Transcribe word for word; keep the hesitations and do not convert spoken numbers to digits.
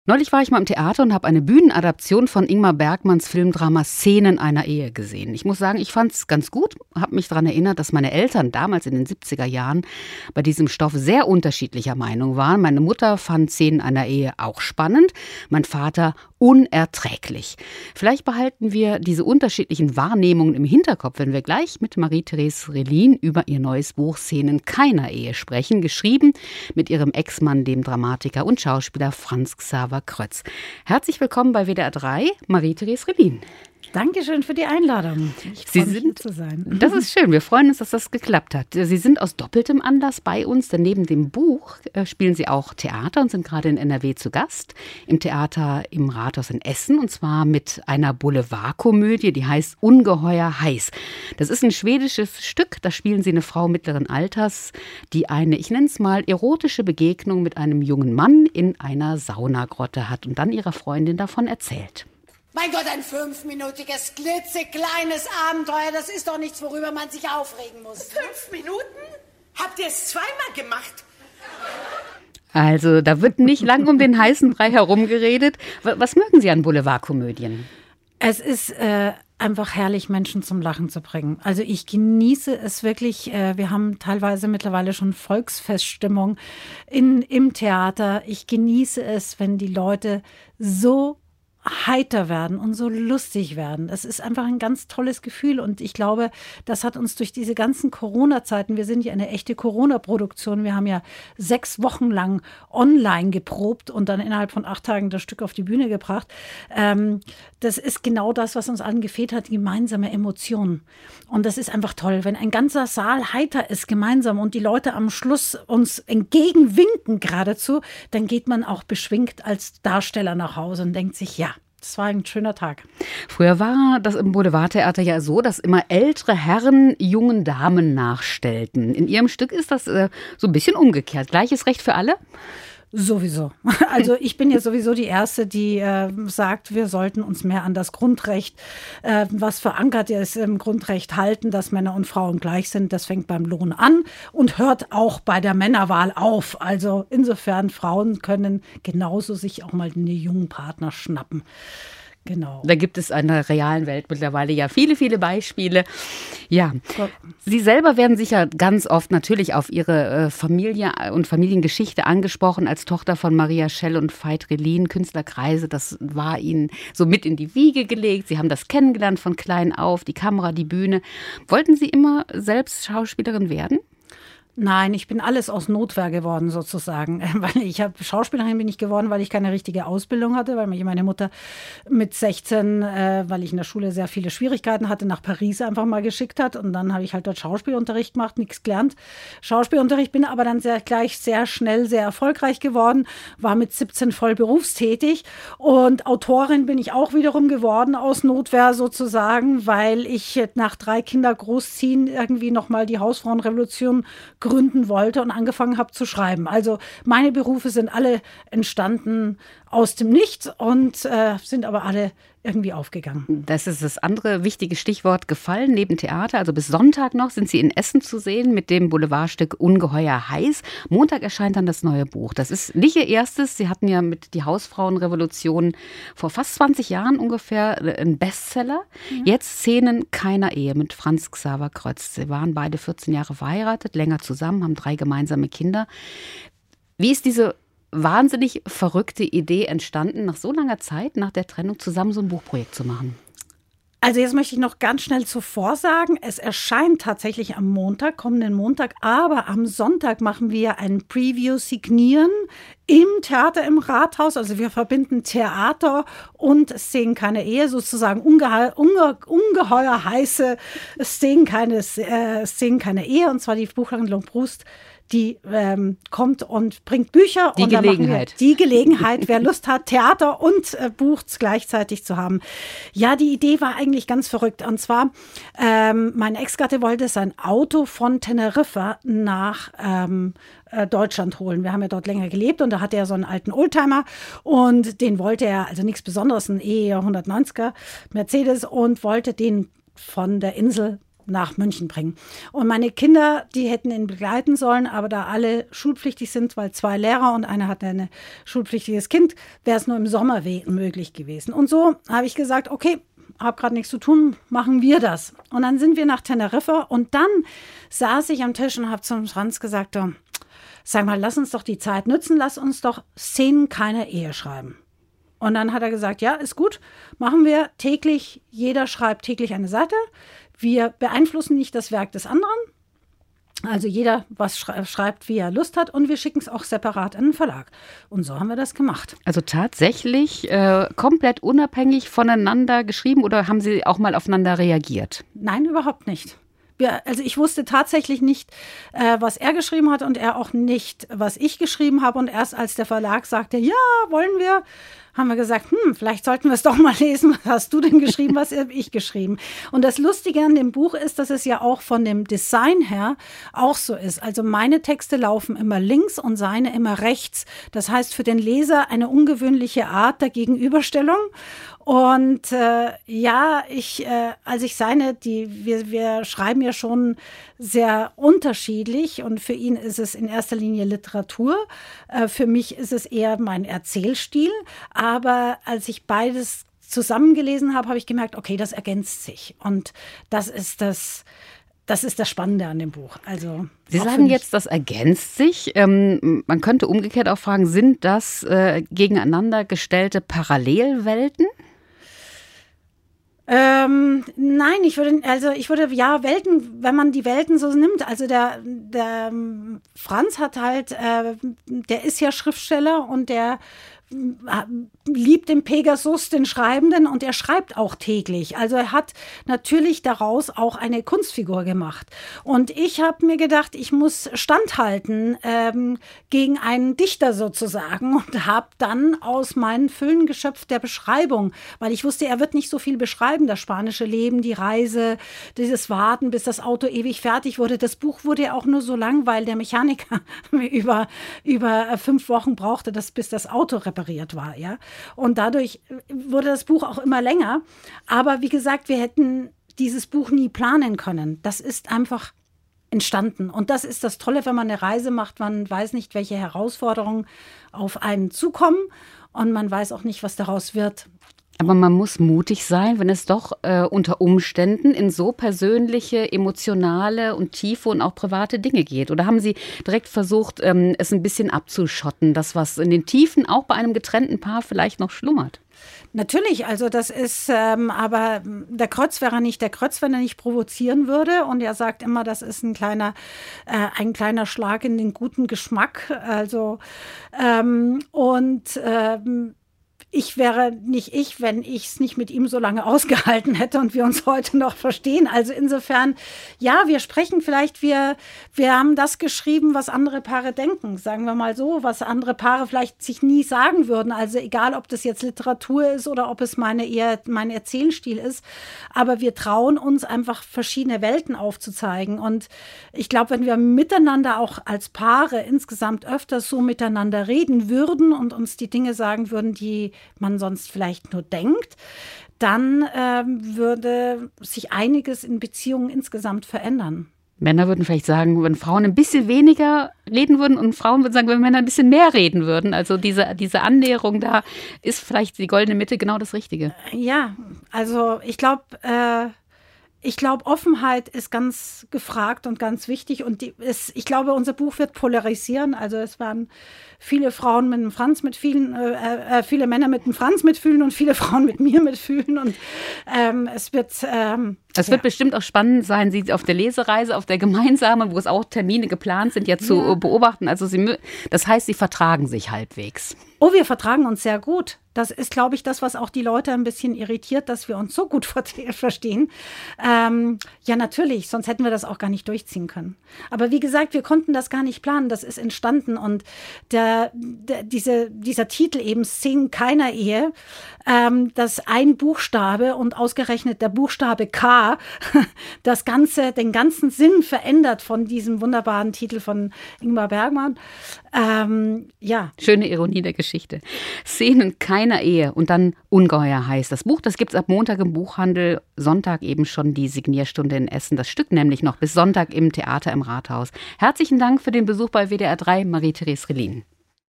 Neulich war ich mal im Theater und habe eine Bühnenadaption von Ingmar Bergmanns Filmdrama Szenen einer Ehe gesehen. Ich muss sagen, ich fand es ganz gut, habe mich daran erinnert, dass meine Eltern damals in den siebziger Jahren bei diesem Stoff sehr unterschiedlicher Meinung waren. Meine Mutter fand Szenen einer Ehe auch spannend, mein Vater unerträglich. Vielleicht behalten wir diese unterschiedlichen Wahrnehmungen im Hinterkopf, wenn wir gleich mit Marie-Therese Relin über ihr neues Buch Szenen keiner Ehe sprechen, geschrieben mit ihrem Ex-Mann, dem Dramatiker und Schauspieler Franz Xaver Krötz. Herzlich willkommen bei W D R drei, Marie-Therese Relin. Dankeschön für die Einladung. Ich freue mich, hier zu sein. Das ist schön. Wir freuen uns, dass das geklappt hat. Sie sind aus doppeltem Anlass bei uns, denn neben dem Buch äh, spielen Sie auch Theater und sind gerade in N R W zu Gast. Im Theater im Rathaus in Essen, und zwar mit einer Boulevardkomödie, die heißt Ungeheuer heiß. Das ist ein schwedisches Stück. Da spielen Sie eine Frau mittleren Alters, die eine, ich nenne es mal, erotische Begegnung mit einem jungen Mann in einer Saunagrotte hat und dann ihrer Freundin davon erzählt. Mein Gott, ein fünfminütiges, klitzekleines Abenteuer, das ist doch nichts, worüber man sich aufregen muss. Fünf Minuten? Habt ihr es zweimal gemacht? Also, da wird nicht lang um den heißen Brei herumgeredet. Was mögen Sie an Boulevardkomödien? Es ist äh, einfach herrlich, Menschen zum Lachen zu bringen. Also ich genieße es wirklich. Äh, wir haben teilweise mittlerweile schon Volksfeststimmung in, im Theater. Ich genieße es, wenn die Leute so heiter werden und so lustig werden. Es ist einfach ein ganz tolles Gefühl und ich glaube, das hat uns durch diese ganzen Corona-Zeiten, wir sind ja eine echte Corona-Produktion, wir haben ja sechs Wochen lang online geprobt und dann innerhalb von acht Tagen das Stück auf die Bühne gebracht. Ähm, das ist genau das, was uns allen gefehlt hat, gemeinsame Emotionen. Und das ist einfach toll, wenn ein ganzer Saal heiter ist gemeinsam und die Leute am Schluss uns entgegenwinken geradezu, dann geht man auch beschwingt als Darsteller nach Hause und denkt sich, ja, das war ein schöner Tag. Früher war das im Boulevardtheater ja so, dass immer ältere Herren jungen Damen nachstellten. In Ihrem Stück ist das äh, so ein bisschen umgekehrt. Gleiches Recht für alle? Sowieso. Also ich bin ja sowieso die Erste, die äh, sagt, wir sollten uns mehr an das Grundrecht, äh, was verankert ist im Grundrecht, halten, dass Männer und Frauen gleich sind. Das fängt beim Lohn an und hört auch bei der Männerwahl auf. Also insofern, Frauen können genauso sich auch mal einen jungen Partner schnappen. Genau. Da gibt es in der realen Welt mittlerweile ja viele, viele Beispiele. Ja, Sie selber werden sicher ganz oft natürlich auf Ihre Familie und Familiengeschichte angesprochen, als Tochter von Maria Schell und Veit Relin, Künstlerkreise. Das war Ihnen so mit in die Wiege gelegt. Sie haben das kennengelernt von klein auf, die Kamera, die Bühne. Wollten Sie immer selbst Schauspielerin werden? Nein, ich bin alles aus Notwehr geworden sozusagen, weil ich habe Schauspielerin bin ich geworden, weil ich keine richtige Ausbildung hatte, weil mich meine Mutter mit sechzehn, äh, weil ich in der Schule sehr viele Schwierigkeiten hatte, nach Paris einfach mal geschickt hat und dann habe ich halt dort Schauspielunterricht gemacht, nichts gelernt. Schauspielunterricht, bin aber dann sehr gleich sehr schnell sehr erfolgreich geworden, war mit siebzehn voll berufstätig und Autorin bin ich auch wiederum geworden aus Notwehr sozusagen, weil ich nach drei Kinder großziehen irgendwie nochmal die Hausfrauenrevolution gründen wollte und angefangen habe zu schreiben. Also meine Berufe sind alle entstanden aus dem Nichts und äh, sind aber alle irgendwie aufgegangen. Das ist das andere wichtige Stichwort gefallen, neben Theater. Also bis Sonntag noch sind Sie in Essen zu sehen mit dem Boulevardstück Ungeheuer heiß. Montag erscheint dann das neue Buch. Das ist nicht Ihr erstes. Sie hatten ja mit die Hausfrauenrevolution vor fast zwanzig Jahren ungefähr einen Bestseller. Ja. Jetzt Szenen keiner Ehe mit Franz Xaver Krötz. Sie waren beide vierzehn Jahre verheiratet, länger zusammen, haben drei gemeinsame Kinder. Wie ist diese wahnsinnig verrückte Idee entstanden, nach so langer Zeit, nach der Trennung, zusammen so ein Buchprojekt zu machen? Also jetzt möchte ich noch ganz schnell zuvor sagen, es erscheint tatsächlich am Montag, kommenden Montag, aber am Sonntag machen wir ein Preview-Signieren im Theater im Rathaus. Also wir verbinden Theater und Szenen keine Ehe, sozusagen unge unge ungeheuer heiße Szenen keine, äh, Szenen keine Ehe, und zwar die Buchhandlung Brust. Die ähm, kommt und bringt Bücher. Die und Gelegenheit. Die Gelegenheit, wer Lust hat, Theater und äh, Buch gleichzeitig zu haben. Ja, die Idee war eigentlich ganz verrückt. Und zwar, ähm, mein Ex-Gatte wollte sein Auto von Teneriffa nach ähm, äh, Deutschland holen. Wir haben ja dort länger gelebt und da hatte er so einen alten Oldtimer und den wollte er, also nichts Besonderes, ein E hundertneunziger Mercedes, und wollte den von der Insel nach München bringen. Und meine Kinder, die hätten ihn begleiten sollen, aber da alle schulpflichtig sind, weil zwei Lehrer und einer hatte ein schulpflichtiges Kind, wäre es nur im Sommer möglich gewesen. Und so habe ich gesagt, okay, habe gerade nichts zu tun, machen wir das. Und dann sind wir nach Teneriffa und dann saß ich am Tisch und habe zum Franz gesagt, oh, sag mal, lass uns doch die Zeit nützen, lass uns doch Szenen keiner Ehe schreiben. Und dann hat er gesagt, ja, ist gut, machen wir täglich, jeder schreibt täglich eine Seite. Wir beeinflussen nicht das Werk des anderen. Also jeder was schreibt, wie er Lust hat und wir schicken es auch separat in den Verlag. Und so haben wir das gemacht. Also tatsächlich äh, komplett unabhängig voneinander geschrieben oder haben Sie auch mal aufeinander reagiert? Nein, überhaupt nicht. Wir, also ich wusste tatsächlich nicht, äh, was er geschrieben hat und er auch nicht, was ich geschrieben habe. Und erst als der Verlag sagte, ja, wollen wir, haben wir gesagt, hm, vielleicht sollten wir es doch mal lesen. Was hast du denn geschrieben, was habe ich geschrieben? Und das Lustige an dem Buch ist, dass es ja auch von dem Design her auch so ist. Also meine Texte laufen immer links und seine immer rechts. Das heißt für den Leser eine ungewöhnliche Art der Gegenüberstellung. Und äh, ja, ich, äh, als ich seine, die, wir, wir schreiben ja schon sehr unterschiedlich und für ihn ist es in erster Linie Literatur. Äh, für mich ist es eher mein Erzählstil. Aber als ich beides zusammengelesen habe, habe ich gemerkt, okay, das ergänzt sich. Und das ist das, das ist das Spannende an dem Buch. Also Sie sagen jetzt, das ergänzt sich. Ähm, man könnte umgekehrt auch fragen, sind das äh, gegeneinander gestellte Parallelwelten? Ähm, nein, ich würde, also ich würde, ja, Welten, wenn man die Welten so nimmt, also der, der Franz hat halt, äh, der ist ja Schriftsteller und der liebt den Pegasus, den Schreibenden, und er schreibt auch täglich. Also er hat natürlich daraus auch eine Kunstfigur gemacht. Und ich habe mir gedacht, ich muss standhalten ähm, gegen einen Dichter sozusagen und habe dann aus meinen Füllen geschöpft der Beschreibung, weil ich wusste, er wird nicht so viel beschreiben, das spanische Leben, die Reise, dieses Warten, bis das Auto ewig fertig wurde. Das Buch wurde ja auch nur so lang, weil der Mechaniker über, über fünf Wochen brauchte, das, bis das Auto repariert war, ja. Und dadurch wurde das Buch auch immer länger. Aber wie gesagt, wir hätten dieses Buch nie planen können. Das ist einfach entstanden. Und das ist das Tolle, wenn man eine Reise macht. Man weiß nicht, welche Herausforderungen auf einen zukommen. Und man weiß auch nicht, was daraus wird. Aber man muss mutig sein, wenn es doch äh, unter Umständen in so persönliche, emotionale und tiefe und auch private Dinge geht. Oder haben Sie direkt versucht, ähm, es ein bisschen abzuschotten, das, was in den Tiefen auch bei einem getrennten Paar vielleicht noch schlummert? Natürlich, also das ist, ähm, aber der Krötz wäre nicht der Krötz, wenn er nicht provozieren würde. Und er sagt immer, das ist ein kleiner, äh, ein kleiner Schlag in den guten Geschmack. Also ähm, und ähm, ich wäre nicht ich, wenn ich es nicht mit ihm so lange ausgehalten hätte und wir uns heute noch verstehen. Also insofern, ja, wir sprechen vielleicht, wir, wir haben das geschrieben, was andere Paare denken, sagen wir mal so, was andere Paare vielleicht sich nie sagen würden. Also egal, ob das jetzt Literatur ist oder ob es meine eher mein Erzählstil ist, aber wir trauen uns einfach verschiedene Welten aufzuzeigen. Und ich glaube, wenn wir miteinander auch als Paare insgesamt öfters so miteinander reden würden und uns die Dinge sagen würden, die man sonst vielleicht nur denkt, dann ähm, würde sich einiges in Beziehungen insgesamt verändern. Männer würden vielleicht sagen, wenn Frauen ein bisschen weniger reden würden und Frauen würden sagen, wenn Männer ein bisschen mehr reden würden. Also diese, diese Annäherung, da ist vielleicht die goldene Mitte genau das Richtige. Ja, also ich glaube, äh, Ich glaube, Offenheit ist ganz gefragt und ganz wichtig. Und die ist, ich glaube, unser Buch wird polarisieren. Also es waren viele Frauen mit dem Franz mitfühlen, äh, äh, viele Männer mit dem Franz mitfühlen und viele Frauen mit mir mitfühlen. Und ähm, es wird ähm, Es wird ja bestimmt auch spannend sein, Sie auf der Lesereise, auf der gemeinsamen, wo es auch Termine geplant sind, ja zu ja. beobachten. Also Sie, das heißt, Sie vertragen sich halbwegs. Oh, wir vertragen uns sehr gut. Das ist, glaube ich, das, was auch die Leute ein bisschen irritiert, dass wir uns so gut verstehen. Ähm, ja, natürlich, sonst hätten wir das auch gar nicht durchziehen können. Aber wie gesagt, wir konnten das gar nicht planen. Das ist entstanden. Und der, der, diese, dieser Titel eben, Szenen keiner Ehe, ähm, dass ein Buchstabe und ausgerechnet der Buchstabe K Jahr das Ganze, den ganzen Sinn verändert von diesem wunderbaren Titel von Ingmar Bergman. Ähm, ja. Schöne Ironie der Geschichte. Szenen keiner Ehe und dann Ungeheuer heißt das Buch. Das gibt es ab Montag im Buchhandel, Sonntag eben schon die Signierstunde in Essen. Das Stück nämlich noch bis Sonntag im Theater im Rathaus. Herzlichen Dank für den Besuch bei W D R drei, Marie-Therese Relin.